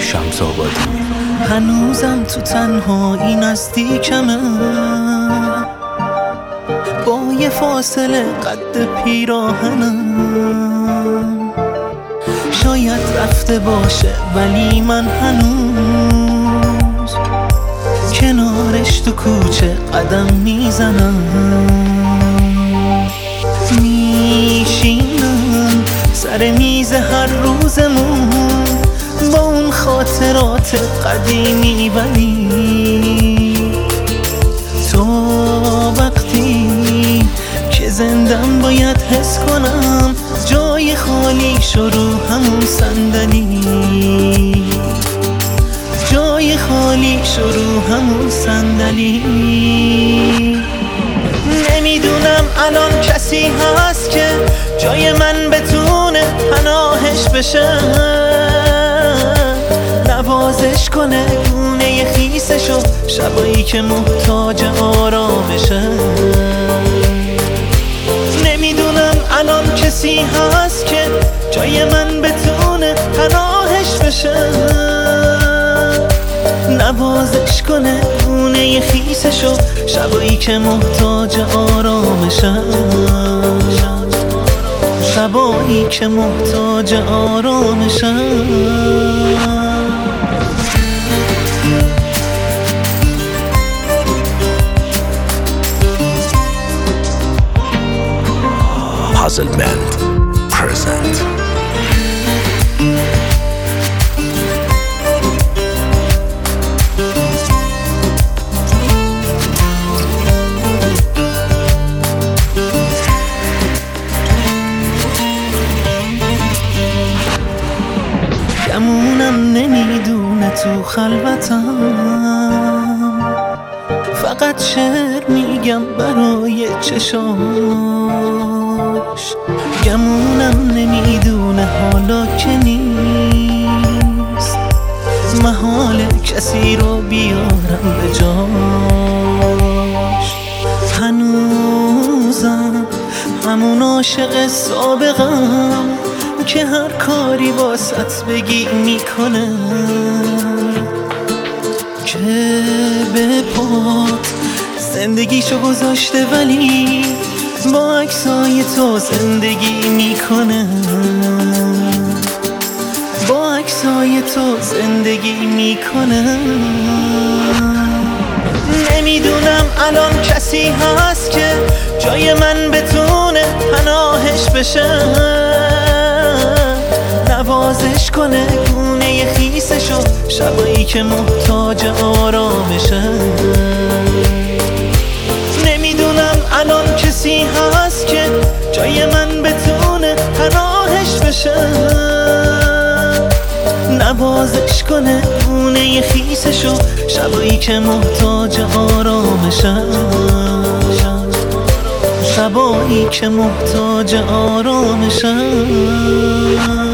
شمس آبادی. هنوزم تو تنهایی نزدیکمه، با یه فاصله قد پیراهنم. شاید رفته باشه ولی من هنوز کنارش تو کوچه قدم میزنم. میشینم سر میز هر روزمون با اون خاطرات قدیمی، ولی تو وقتی که زندم باید حس کنم جای خالی شروع همون صندلی، جای خالی شروع همون صندلی. نمیدونم الان کسی هست که جای من بتونه پناهش بشه، نوازش کنه گونه خیسشو شبایی که محتاج آرامشه. نمیدونم الان کسی هست که جای من بتونه پناهش بشه، نوازش کنه گونه خیسشو شبایی که محتاج آرامشه، شبایی که محتاج آرامشه. Puzzlement present. گمونم نمیدونه تو خلوتم، فقط شعر میگم برای چشاش. گمونم نمیدونه حالا که نیست محال کسی رو بیارم به جاش. هنوزم همون عاشق سابقم که هر کاری واسط بگی میکنه، که به پات زندگیشو گذاشته ولی با عکسای تو زندگی میکنه، با عکسای تو زندگی میکنه. نمیدونم الان کسی هست که جای من بتونه پناهش بشه، نوازش کنه گونه خیسشو شبایی که محتاج آرامشه. نمیدونم الان کسی هست که جای من بتونه پناهش بشه، نوازش کنه گونه خیسشو شبایی که محتاج آرامشه، شبایی که محتاج آرامشه.